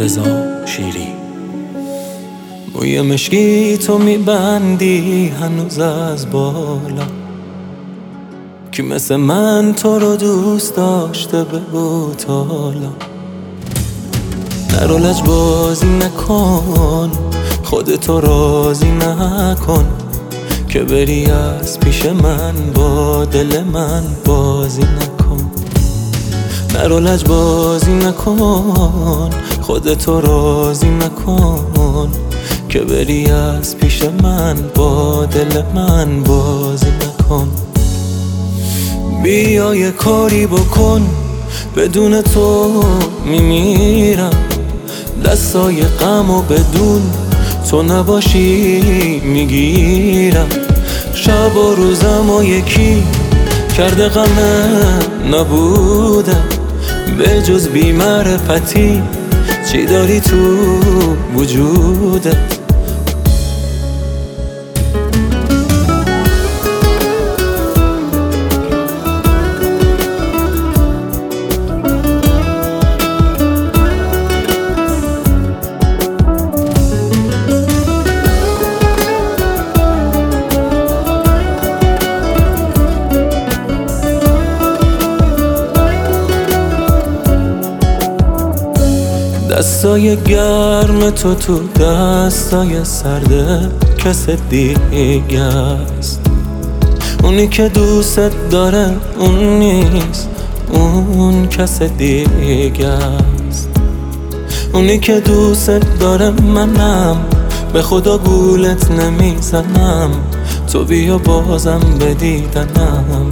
رضا شیری. موی مشکی تو میبندی هنوز از بالا، کی مثل من تو رو دوست داشته بگو تا حالا. نرو لجبازی نکن، خودتو راضی نکن، که بری از پیش من با دل من بازی نکن. نرو لجبازی نکن، خودتو راضی نکن، که بری از پیش من با دل من بازی نکن. بیا یه کاری بکن، بدون تو میمیرم. دستای غم و بدون تو نباشی میگیرم. شب و روزم و یکی کرده غمه نبودم، به جز بی‌معرفتی چی داری تو وجودت؟ دستای گرم تو دستای سرده کس دیگه است. اونی که دوست داره اون نیست، اون کس دیگه است. اونی که دوست داره منم، به خدا گولت نمیزنم، تو بیا بازم به دیدنم.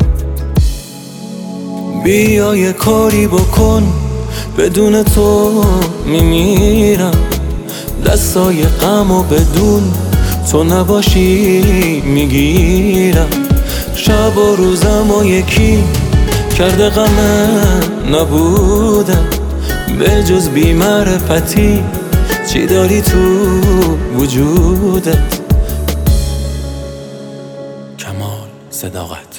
بیا یه کاری بکن، بدون تو میمیرم. دستای غم و بدون تو نباشی میگیرم. شب و روزم و یکی کرده غمه نبودم، به جز بی‌معرفتی چی داری تو وجودت؟ کمال صداقت.